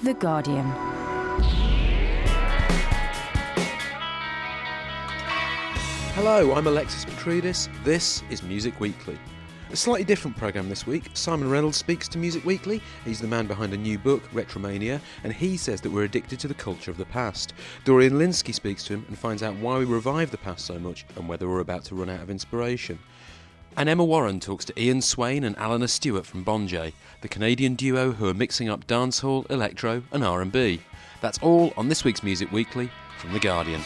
The Guardian. Hello, I'm Alexis Petridis. This is Music Weekly. A slightly different programme this week. Simon Reynolds speaks to Music Weekly. He's the man behind a new book, Retromania, and he says that we're addicted to the culture of the past. Dorian Lynskey speaks to him and finds out why we revive the past so much and whether we're about to run out of inspiration. And Emma Warren talks to Ian Swain and Alana Stewart from Bonjay, the Canadian duo who are mixing up dancehall, electro and R&B. That's all on this week's Music Weekly from The Guardian.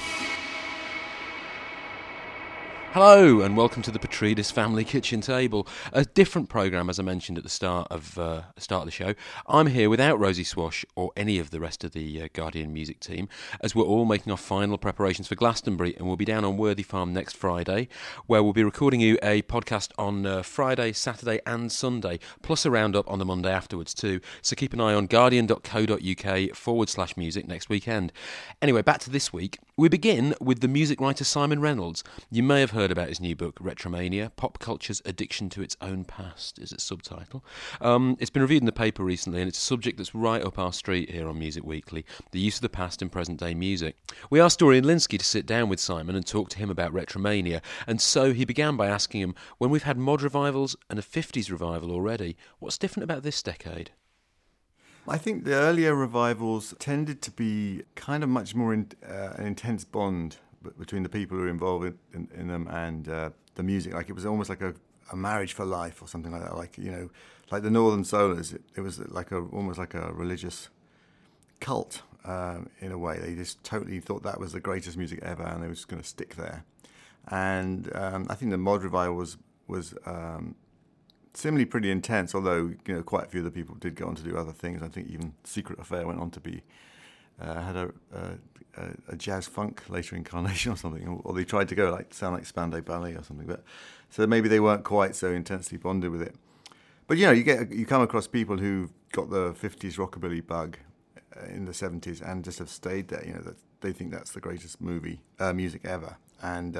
Hello and welcome to the Petridis Family Kitchen Table, a different programme as I mentioned at the start of the show. I'm here without Rosie Swash or any of the rest of the Guardian music team as we're all making our final preparations for Glastonbury, and we'll be down on Worthy Farm next Friday where we'll be recording you a podcast on Friday, Saturday and Sunday, plus a roundup on the Monday afterwards too, so keep an eye on guardian.co.uk/music next weekend. Anyway, back to this week. We begin with the music writer Simon Reynolds. You may have heard about his new book, Retromania, Pop Culture's Addiction to Its Own Past is its subtitle. It's been reviewed in the paper recently, and it's a subject that's right up our street here on Music Weekly, the use of the past in present-day music. We asked Dorian Lynskey to sit down with Simon and talk to him about Retromania, and so he began by asking him, when we've had mod revivals and a 50s revival already, what's different about this decade? I think the earlier revivals tended to be kind of much more an intense bond between the people who were involved in them and the music. Like it was almost like a marriage for life or something like that. Like, you know, like the Northern Solars, it was like almost like a religious cult in a way. They just totally thought that was the greatest music ever and they were just going to stick there. And I think the mod revival was similarly pretty intense, although, you know, quite a few of the people did go on to do other things. I think even Secret Affair went on to be had a jazz funk later incarnation or something, or they tried to go sound like Spandau Ballet or something. But so maybe they weren't quite so intensely bonded with it. But you know, you come across people who've got the 50s rockabilly bug in the 70s and just have stayed there. You know, that they think that's the greatest music ever, and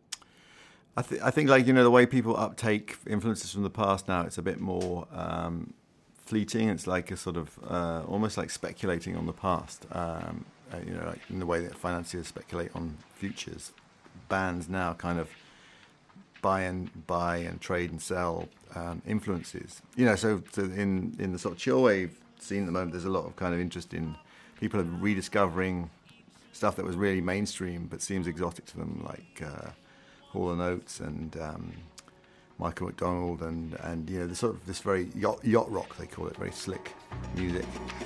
I think, like, you know, the way people uptake influences from the past now, it's a bit more fleeting. It's like a sort of almost like speculating on the past, you know, like in the way that financiers speculate on futures. Bands now kind of buy and trade and sell influences. You know, so in the sort of chill wave scene at the moment, there's a lot of kind of interest in people rediscovering stuff that was really mainstream but seems exotic to them, like Hall & Oates and Michael McDonald and you know, the sort of this very yacht rock, they call it, very slick music.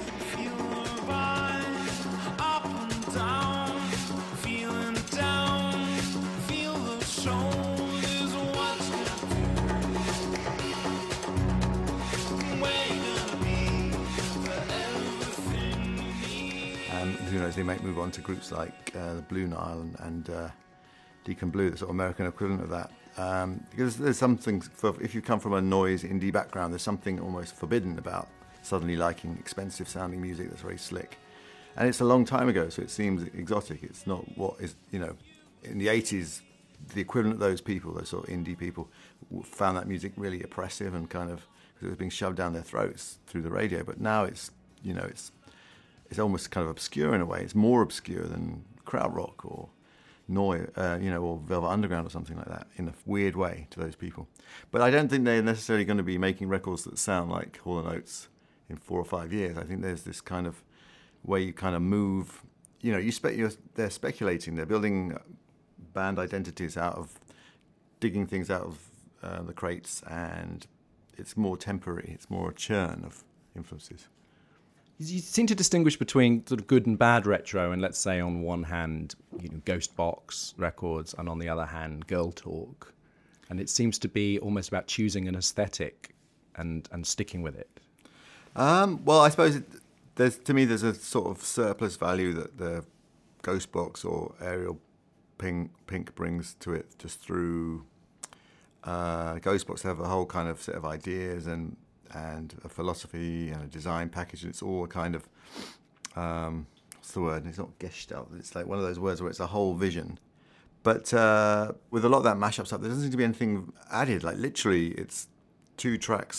Who knows, they might move on to groups like the Blue Nile and Deacon Blue, the sort of American equivalent of that. Because there's something, if you come from a noise indie background, there's something almost forbidden about suddenly liking expensive sounding music that's very slick. And it's a long time ago, so it seems exotic. It's not what is, you know, in the 80s, the equivalent of those people, those sort of indie people, found that music really oppressive and kind of, because it was being shoved down their throats through the radio. But now it's, you know, it's almost kind of obscure in a way. It's more obscure than krautrock or noise, you know, or Velvet Underground or something like that, in a weird way to those people. But I don't think they're necessarily going to be making records that sound like Hall & Oates in 4 or 5 years. I think there's this kind of way you kind of move, you know, they're speculating, they're building band identities out of digging things out of the crates, and it's more temporary, it's more a churn of influences. You seem to distinguish between sort of good and bad retro, and let's say on one hand, you know, Ghost Box records, and on the other hand, Girl Talk. And it seems to be almost about choosing an aesthetic and sticking with it. Well, I suppose there's a sort of surplus value that the Ghost Box or Ariel Pink brings to it just through Ghost Box. They have a whole kind of set of ideas and a philosophy and a design package, and it's all a kind of what's the word? It's not gestalt. It's like one of those words where it's a whole vision. But with a lot of that mashup stuff, there doesn't seem to be anything added. Like literally, it's 2 tracks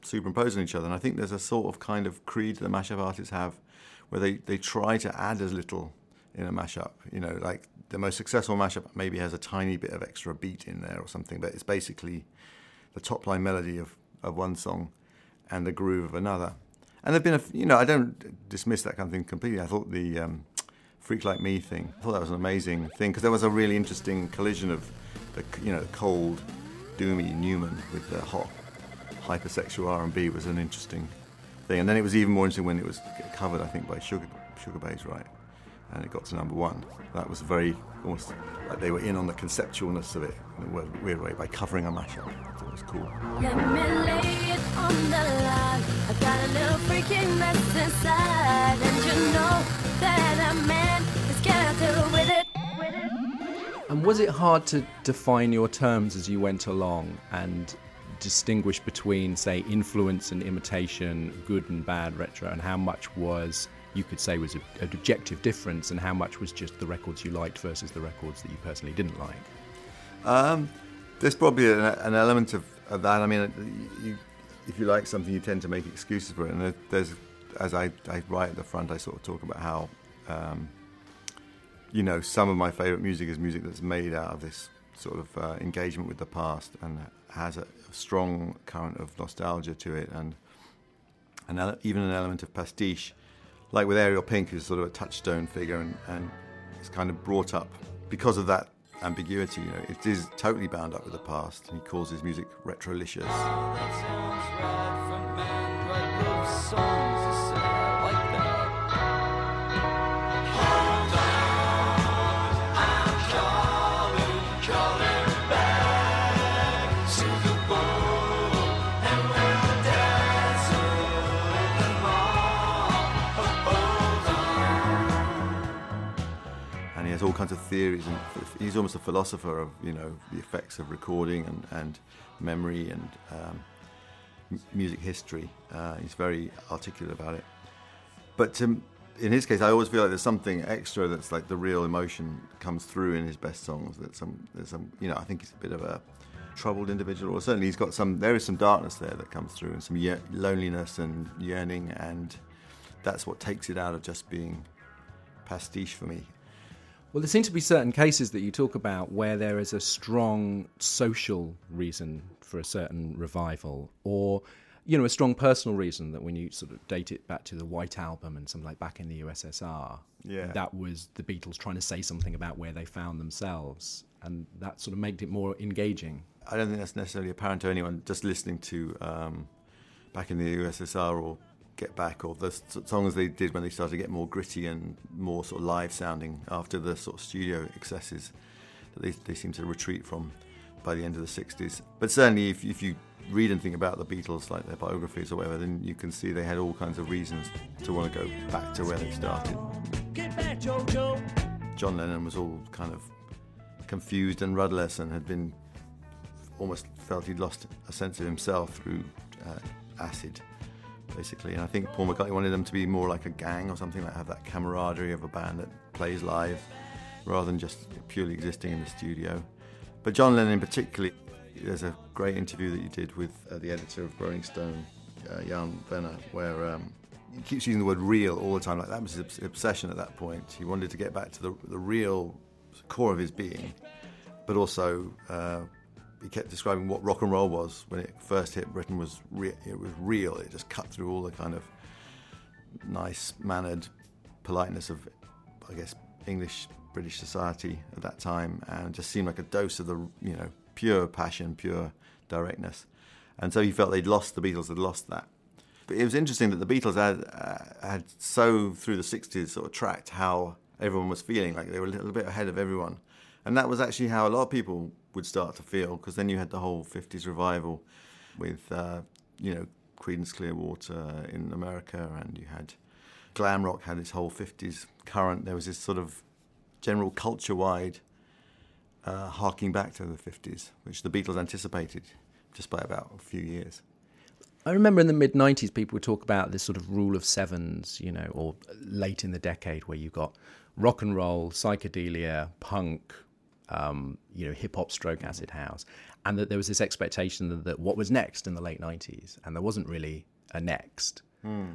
superimpose on each other. And I think there's a sort of kind of creed that mashup artists have where they try to add as little in a mashup. You know, like the most successful mashup maybe has a tiny bit of extra beat in there or something, but it's basically the top line melody of one song and the groove of another. And there've been I don't dismiss that kind of thing completely. I thought the Freak Like Me thing, I thought that was an amazing thing because there was a really interesting collision of the cold, doomy Newman with the hot, hypersexual R&B was an interesting thing. And then it was even more interesting when it was covered, I think, by Sugar Babes, right? And it got to number one. That was very, almost like they were in on the conceptualness of it in a weird way by covering a mashup. So it was cool. Let me lay it on the line. I got a little freaking mess inside, and you know that a man is scared to deal with it. And was it hard to define your terms as you went along and distinguish between, say, influence and imitation, good and bad retro, and how much was, you could say, was an objective difference, and how much was just the records you liked versus the records that you personally didn't like? There's probably an element of that. I mean, if you like something, you tend to make excuses for it. And there's, as I write at the front, I sort of talk about how, some of my favourite music is music that's made out of this sort of engagement with the past and has a strong current of nostalgia to it, and even an element of pastiche. Like with Ariel Pink, who's sort of a touchstone figure, and it's kind of brought up because of that ambiguity. It is totally bound up with the past, and he calls his music retrolicious. All kinds of theories, and he's almost a philosopher of the effects of recording and memory and music history. He's very articulate about it. But in his case, I always feel like there's something extra that's like the real emotion comes through in his best songs. There's some I think he's a bit of a troubled individual, or certainly there is some darkness there that comes through, and some loneliness and yearning, and that's what takes it out of just being pastiche for me. Well, there seem to be certain cases that you talk about where there is a strong social reason for a certain revival, or, a strong personal reason that when you sort of date it back to the White Album and something like Back in the USSR, that was the Beatles trying to say something about where they found themselves, and that sort of made it more engaging. I don't think that's necessarily apparent to anyone just listening to Back in the USSR or Get Back, or the songs they did when they started to get more gritty and more sort of live sounding after the sort of studio excesses that they seem to retreat from by the end of the 60s. But certainly if you read anything about the Beatles, like their biographies or whatever, then you can see they had all kinds of reasons to want to go back to where they started. Get back, Jojo. John Lennon was all kind of confused and rudderless and had been almost felt he'd lost a sense of himself through acid, basically. And I think Paul McCartney wanted them to be more like a gang or something, like have that camaraderie of a band that plays live rather than just purely existing in the studio. But John Lennon in particular, there's a great interview that you did with the editor of Rolling Stone, Jan Wenner, where he keeps using the word real all the time. Like that was his obsession at that point. He wanted to get back to the real core of his being, but also he kept describing what rock and roll was when it first hit Britain. It was real. It just cut through all the kind of nice-mannered politeness of, I guess, English British society at that time, and just seemed like a dose of the pure passion, pure directness. And so he felt the Beatles had lost that. But it was interesting that the Beatles had so through the 60s sort of tracked how everyone was feeling, like they were a little bit ahead of everyone. And that was actually how a lot of people would start to feel, because then you had the whole 50s revival with, Creedence Clearwater in America, and you had glam rock had its whole 50s current. There was this sort of general culture-wide harking back to the 50s, which the Beatles anticipated just by about a few years. I remember in the mid-90s people would talk about this sort of rule of sevens, or late in the decade, where you've got rock and roll, psychedelia, punk, hip-hop stroke acid house. and that there was this expectation that what was next in the late 90s, and there wasn't really a next.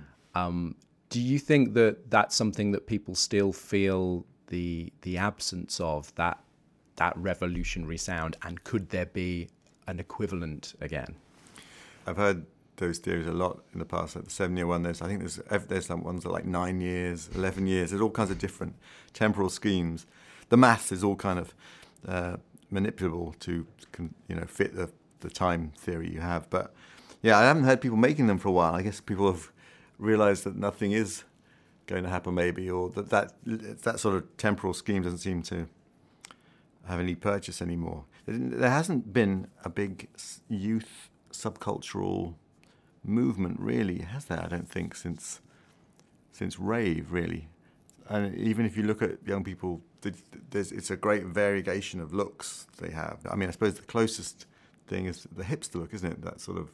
Do you think that that's something that people still feel the absence of, that revolutionary sound, and could there be an equivalent again? I've heard those theories a lot in the past, like the 7-year one. I think there's some ones that are like 9 years, 11 years. There's all kinds of different temporal schemes. The maths is all kind of manipulable to fit the time theory you have. But yeah, I haven't heard people making them for a while. I guess people have realised that nothing is going to happen, maybe, or that sort of temporal scheme doesn't seem to have any purchase anymore. There hasn't been a big youth subcultural movement, really, has there? I don't think since rave, really. And even if you look at young people, it's a great variegation of looks they have. I mean, I suppose the closest thing is the hipster look, isn't it? That sort of,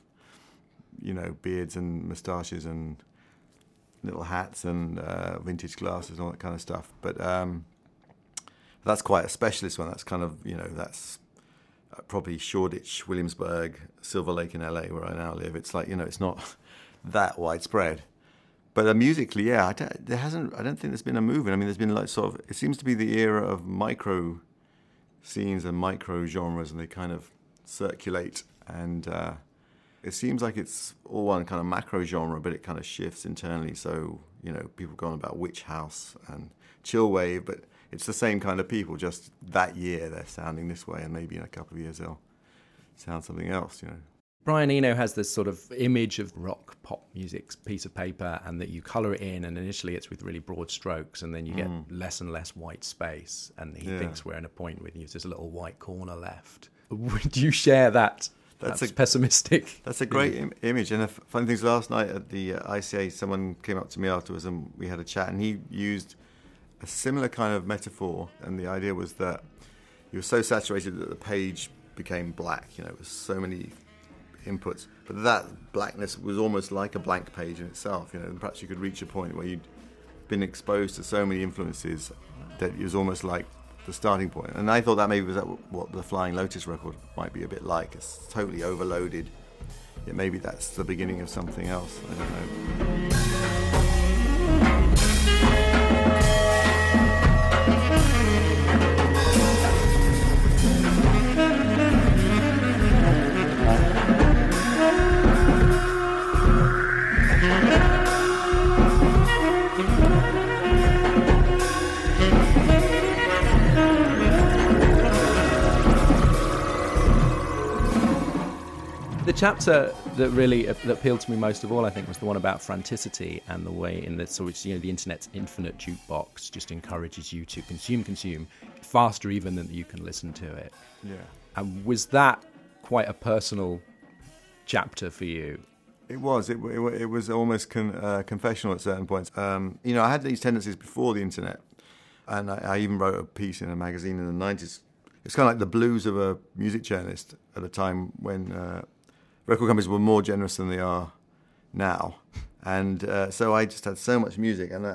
beards and moustaches and little hats and vintage glasses and all that kind of stuff. But that's quite a specialist one. That's kind of, that's probably Shoreditch, Williamsburg, Silver Lake in LA, where I now live. It's like, it's not that widespread. But musically, yeah, I don't think there's been a movement. I mean, there's been like sort of, it seems to be the era of micro scenes and micro genres, and they kind of circulate. And it seems like it's all one kind of macro genre, but it kind of shifts internally. So, people go on about witch house and chill wave, but it's the same kind of people. Just that year they're sounding this way, and maybe in a couple of years they'll sound something else, Brian Eno has this sort of image of rock pop music's piece of paper, and that you colour it in, and initially it's with really broad strokes, and then you get less and less white space, and he thinks we're in a point where there's a little white corner left. Would you share that? That's pessimistic. That's a great image. And the funny thing is, last night at the ICA, someone came up to me afterwards and we had a chat, and he used a similar kind of metaphor, and the idea was that you were so saturated that the page became black. It was so many inputs, but that blackness was almost like a blank page in itself. And perhaps you could reach a point where you'd been exposed to so many influences that it was almost like the starting point. And I thought that maybe was what the Flying Lotus record might be a bit like. It's totally overloaded. Yet maybe that's the beginning of something else. I don't know. The chapter that really that appealed to me most of all, I think, was the one about franticity, and the way in which the internet's infinite jukebox just encourages you to consume faster even than you can listen to it. Yeah. And was that quite a personal chapter for you? It was. It was almost confessional at certain points. I had these tendencies before the internet, and I even wrote a piece in a magazine in the 90s. It's kind of like the blues of a music journalist at a time when record companies were more generous than they are now, and so I just had so much music, and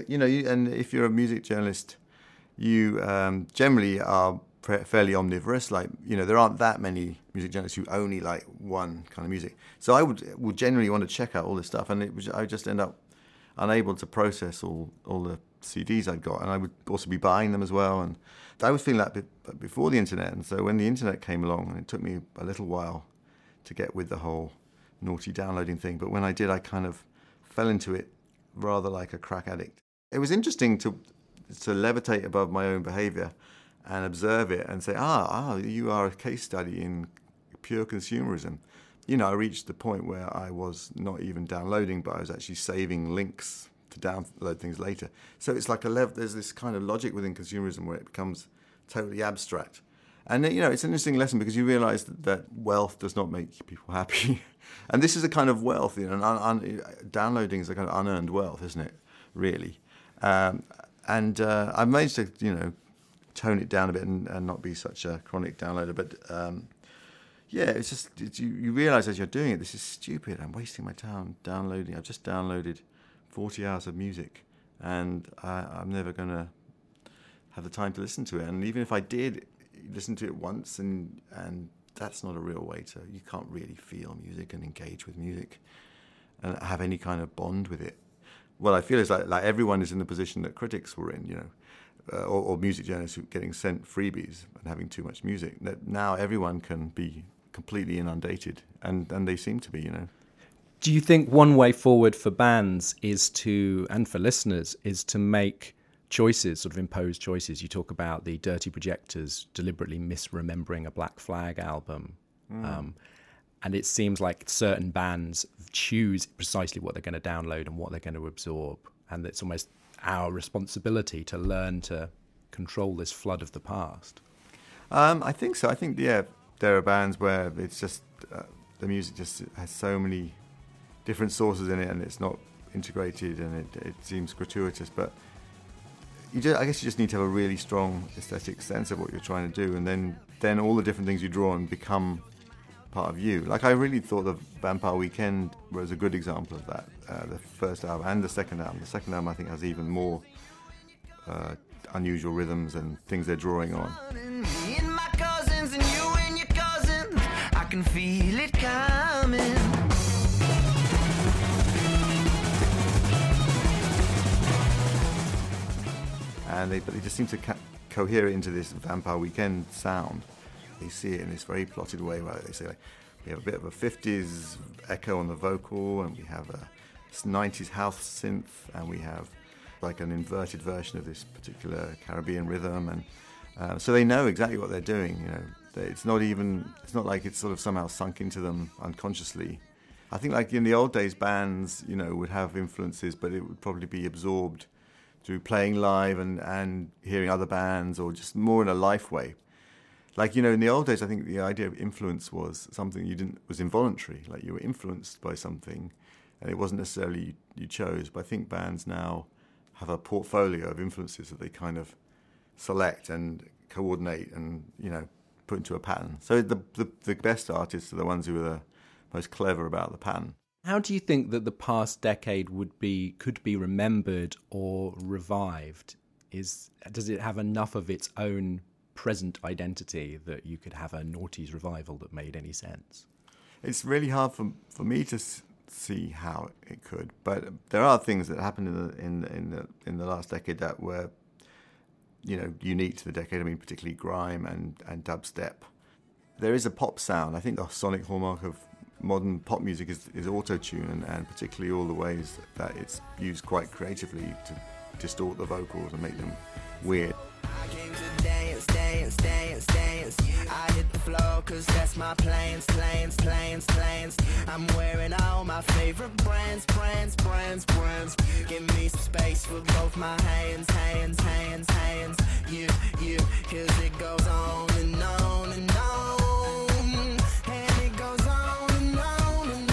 and if you're a music journalist, you generally are fairly omnivorous. Like, there aren't that many music journalists who only like one kind of music. So I would generally want to check out all this stuff, and I would just end up unable to process all the CDs I'd got, and I would also be buying them as well. And I was feeling that before the internet, and so when the internet came along, and it took me a little while to get with the whole naughty downloading thing, but when I did, I kind of fell into it rather like a crack addict. It was interesting to levitate above my own behaviour and observe it and say, you are a case study in pure consumerism. I reached the point where I was not even downloading, but I was actually saving links to download things later. So it's like there's this kind of logic within consumerism where it becomes totally abstract. And, it's an interesting lesson, because you realise that wealth does not make people happy. And this is a kind of wealth, downloading is a kind of unearned wealth, isn't it, really? I've managed to, tone it down a bit and not be such a chronic downloader. But, it's just, you realise as you're doing it, this is stupid. I'm wasting my time downloading. I've just downloaded 40 hours of music, and I'm never going to have the time to listen to it. And even if I did listen to it once and that's not a real way to. You can't really feel music and engage with music and have any kind of bond with it. What I feel is like everyone is in the position that critics were in, or music journalists who getting sent freebies and having too much music. That now everyone can be completely inundated, and they seem to be, Do you think one way forward for bands and for listeners, is to make choices, sort of impose choices? You talk about the Dirty Projectors deliberately misremembering a Black Flag album. And it seems like certain bands choose precisely what they're going to download and what they're going to absorb. And it's almost our responsibility to learn to control this flood of the past. I think so. I think, there are bands where it's just the music just has so many different sources in it and it's not integrated and it seems gratuitous. But I guess you just need to have a really strong aesthetic sense of what you're trying to do, and then all the different things you draw on become part of you. Like, I really thought the Vampire Weekend was a good example of that. The first album and the second album. The second album, I think, has even more unusual rhythms and things they're drawing on. Me and my cousins and you and your cousins, I can feel it coming. And they just seem to cohere it into this Vampire Weekend sound. They see it in this very plotted way where they say, like, we have a bit of a 50s echo on the vocal, and we have a 90s house synth, and we have like an inverted version of this particular Caribbean rhythm, and so they know exactly what they're doing. It's not like it's sort of somehow sunk into them unconsciously. I think, like, in the old days, bands would have influences, but it would probably be absorbed through playing live and hearing other bands, or just more in a life way. Like, in the old days, I think the idea of influence was something was involuntary. Like, you were influenced by something, and it wasn't necessarily you chose. But I think bands now have a portfolio of influences that they kind of select and coordinate and, put into a pattern. So the best artists are the ones who are the most clever about the pattern. How do you think that the past decade could be remembered or revived? Does it have enough of its own present identity that you could have a noughties revival that made any sense? It's really hard for me to see how it could, but there are things that happened in the last decade that were unique to the decade. I mean, particularly grime and dubstep. There is a pop sound. I think the sonic hallmark of modern pop music is auto-tune, and particularly all the ways that it's used quite creatively to distort the vocals and make them weird. I came to dance, dance, dance, dance. I hit the floor cause that's my plans. I'm wearing all my favorite brands. Give me some space for both my hands. You, cause it goes on and on and on. And it goes on and on and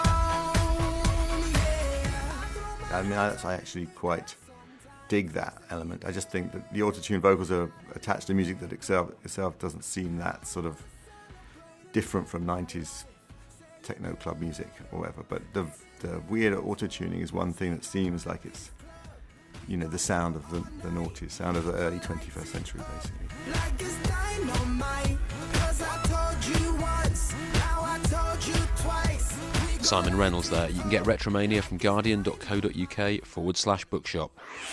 on, yeah. I mean, I actually quite dig that element. I just think that the auto-tune vocals are attached to music that itself doesn't seem that sort of different from 90s techno club music or whatever. But the weird auto-tuning is one thing that seems like it's, the sound of the noughties, sound of the early 21st century, basically. Like it's dynamite, 'cause I told you once, now I told you twice. Simon Reynolds there. You can get Retromania from guardian.co.uk/bookshop.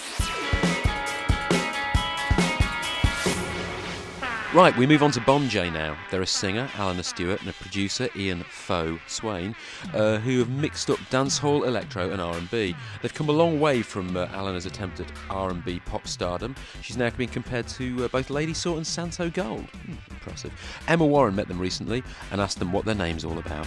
Right, we move on to Bonjay now. They're a singer, Alana Stewart, and a producer, Ian Foe Swain, who have mixed up dancehall, electro and R&B. They've come a long way from Alana's attempt at R&B pop stardom. She's now being compared to both Lady Saw and Santo Gold. Impressive. Emma Warren met them recently and asked them what their name's all about.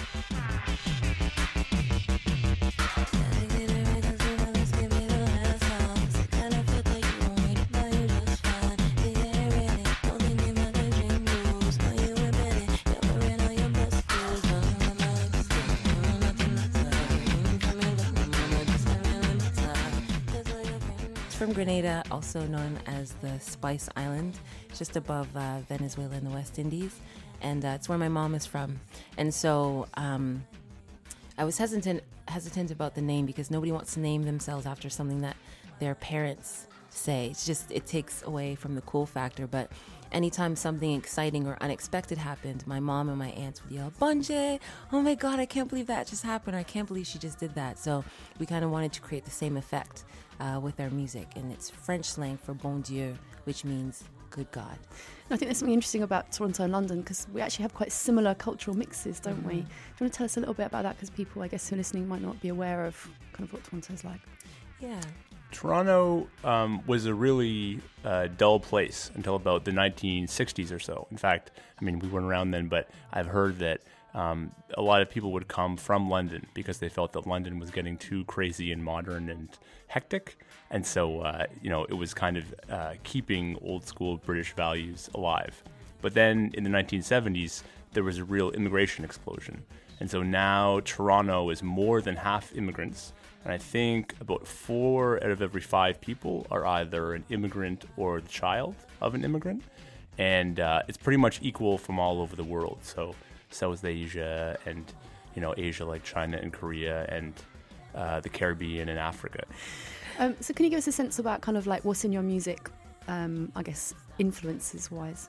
From Grenada, also known as the Spice Island, just above Venezuela in the West Indies, and it's where my mom is from. And so I was hesitant about the name because nobody wants to name themselves after something that their parents say. It takes away from the cool factor. But anytime something exciting or unexpected happened, my mom and my aunts would yell, Bonje, oh my God, I can't believe that just happened, or I can't believe she just did that. So we kind of wanted to create the same effect with our music, and it's French slang for bon Dieu, which means good God. I think there's something interesting about Toronto and London, because we actually have quite similar cultural mixes, don't we? Do you want to tell us a little bit about that, because people, I guess, who are listening might not be aware of kind of what Toronto's like? Yeah. Toronto was a really dull place until about the 1960s or so. In fact, I mean, we weren't around then, but I've heard that a lot of people would come from London because they felt that London was getting too crazy and modern and hectic. And so, it was kind of keeping old school British values alive. But then in the 1970s, there was a real immigration explosion. And so now Toronto is more than half immigrants. And I think about 4 out of every 5 people are either an immigrant or the child of an immigrant. And it's pretty much equal from all over the world. So South Asia and, Asia like China and Korea and the Caribbean and Africa. So can you give us a sense about kind of like what's in your music, I guess, influences-wise?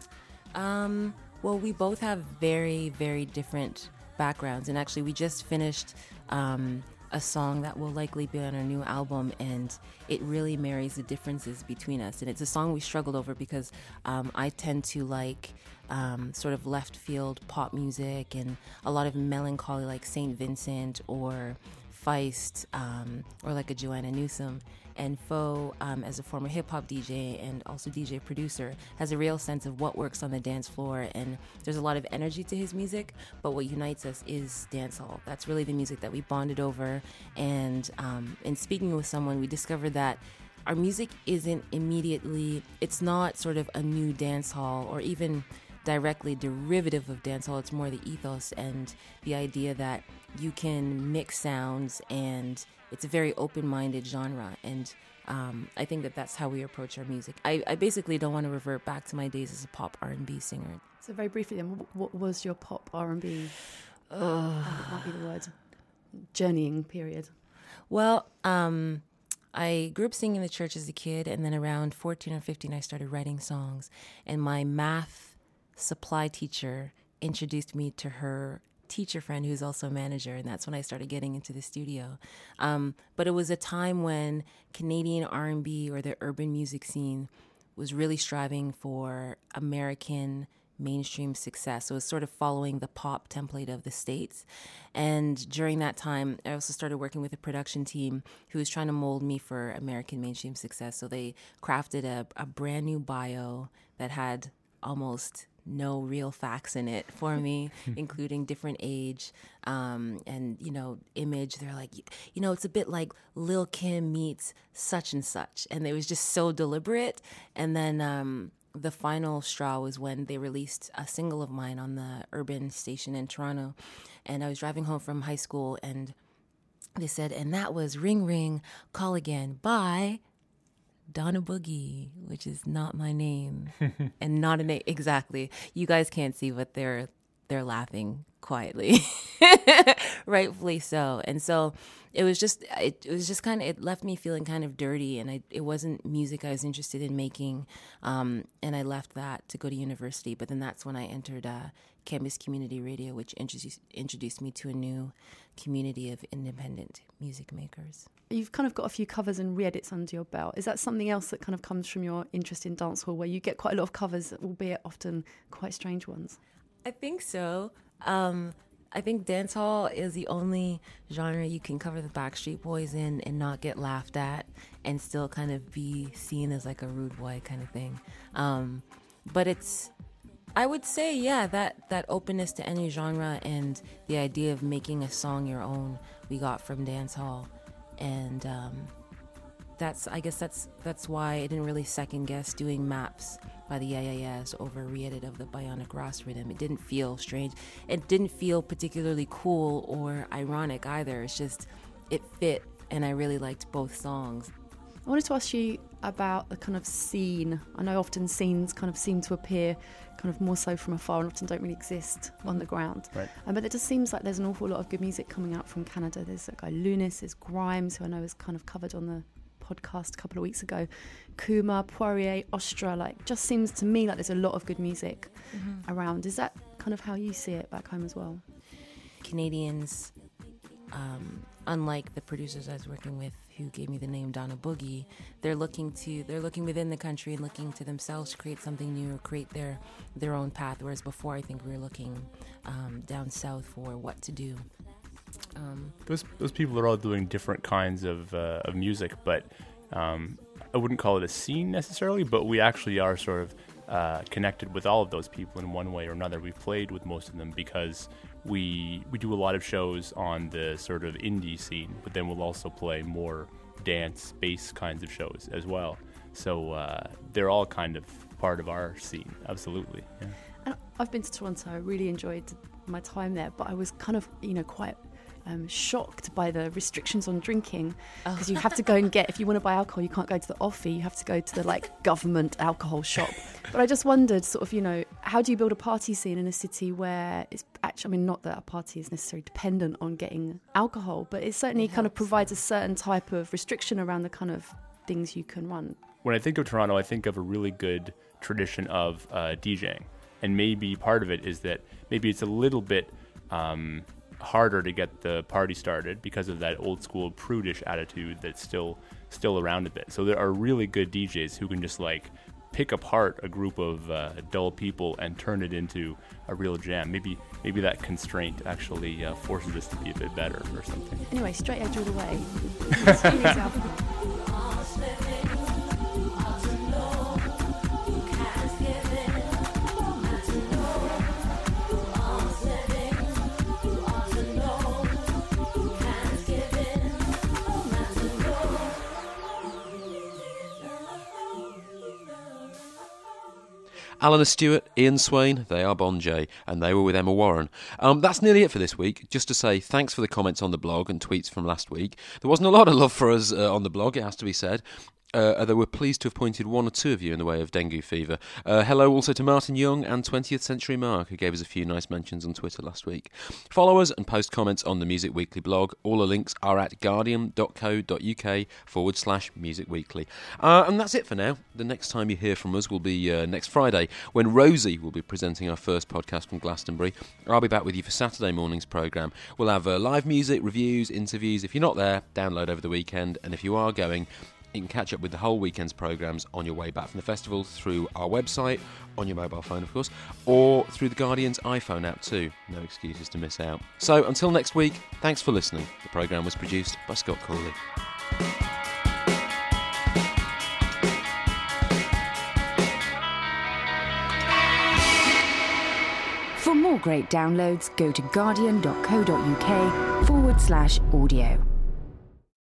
Well, we both have very, very different backgrounds. And actually, we just finished a song that will likely be on our new album, and it really marries the differences between us. And it's a song we struggled over because I tend to like sort of left field pop music and a lot of melancholy, like St. Vincent or Feist, or like a Joanna Newsom. And Fo, as a former hip-hop DJ and also DJ producer, has a real sense of what works on the dance floor, and there's a lot of energy to his music, but what unites us is dancehall. That's really the music that we bonded over, and in speaking with someone, we discovered that our music isn't immediately, it's not sort of a new dancehall or even directly derivative of dancehall. It's more the ethos and the idea that you can mix sounds, and it's a very open-minded genre, and I think that that's how we approach our music. I basically don't want to revert back to my days as a pop R&B singer. So very briefly then, what was your pop R&B, that might be the word, journeying period? Well, I grew up singing in the church as a kid, and then around 14 or 15 I started writing songs, and my math supply teacher introduced me to her teacher friend who's also a manager, and that's when I started getting into the studio. But it was a time when Canadian R&B, or the urban music scene, was really striving for American mainstream success. So it was sort of following the pop template of the States. And during that time, I also started working with a production team who was trying to mold me for American mainstream success. So they crafted a brand new bio that had almost no real facts in it for me, including different age and, image. They're like, it's a bit like Lil' Kim meets such and such. And it was just so deliberate. And then the final straw was when they released a single of mine on the urban station in Toronto. And I was driving home from high school, and they said, and that was Ring Ring, Call Again by Donna Boogie, which is not my name, and not a name exactly. You guys can't see, but they're laughing quietly, rightfully so. And so it was just kind of, it left me feeling kind of dirty, and it wasn't music I was interested in making. And I left that to go to university. But then that's when I entered Campus Community Radio, which introduced me to a new community of independent music makers. You've kind of got a few covers and re-edits under your belt. Is that something else that kind of comes from your interest in dancehall, where you get quite a lot of covers, albeit often quite strange ones? I think so. I think dancehall is the only genre you can cover the Backstreet Boys in and not get laughed at and still kind of be seen as like a rude boy kind of thing. But it's, I would say, yeah, that openness to any genre and the idea of making a song your own, we got from dancehall. And I guess that's why I didn't really second guess doing Maps by the Yeah Yeah Yeahs over a re-edit of the Bionic Ross rhythm. It didn't feel strange. It didn't feel particularly cool or ironic either. It's just, it fit, and I really liked both songs. I wanted to ask you about the kind of scene. I know often scenes kind of seem to appear kind of more so from afar and often don't really exist on the ground. Right. But it just seems like there's an awful lot of good music coming out from Canada. There's that guy Lunis, there's Grimes, who I know is kind of covered on the podcast a couple of weeks ago. Kuma, Poirier, Ostra, like, just seems to me like there's a lot of good music around. Is that kind of how you see it back home as well? Canadians, unlike the producers I was working with who gave me the name Donna Boogie, they're looking within the country and looking to themselves to create something new or create their own path, whereas before I think we were looking down south for what to do. Those people are all doing different kinds of music, but I wouldn't call it a scene necessarily, but we actually are sort of connected with all of those people in one way or another. We've played with most of them because we do a lot of shows on the sort of indie scene, but then we'll also play more dance, bass kinds of shows as well. So they're all kind of part of our scene, absolutely. Yeah. And I've been to Toronto. I really enjoyed my time there, but I was kind of, quite shocked by the restrictions on drinking, because you have to go and get, if you want to buy alcohol, you can't go to the offie, you have to go to the government alcohol shop. But I just wondered sort of, how do you build a party scene in a city where it's actually, not that a party is necessarily dependent on getting alcohol, but it certainly kind of provides a certain type of restriction around the kind of things you can run. When I think of Toronto, I think of a really good tradition of DJing, and maybe part of it is that maybe it's a little bit harder to get the party started because of that old school prudish attitude that's still around a bit. So there are really good DJs who can just pick apart a group of dull people and turn it into a real jam. Maybe that constraint actually forces us to be a bit better or something. Anyway, Straight Edge all the way. Alana Stewart, Ian Swain, they are Bon Jay, and they were with Emma Warren. That's nearly it for this week. Just to say thanks for the comments on the blog and tweets from last week. There wasn't a lot of love for us on the blog, it has to be said. Though we're pleased to have pointed one or two of you in the way of dengue fever. Hello also to Martin Young and 20th Century Mark, who gave us a few nice mentions on Twitter last week. Follow us and post comments on the Music Weekly blog. All the links are at guardian.co.uk/Music Weekly. And that's it for now. The next time you hear from us will be next Friday, when Rosie will be presenting our first podcast from Glastonbury. I'll be back with you for Saturday morning's programme. We'll have live music, reviews, interviews. If you're not there, download over the weekend. And if you are going, you can catch up with the whole weekend's programmes on your way back from the festival through our website, on your mobile phone of course, or through the Guardian's iPhone app too. No excuses to miss out. So until next week, thanks for listening. The programme was produced by Scott Cooley. For more great downloads, go to guardian.co.uk/audio.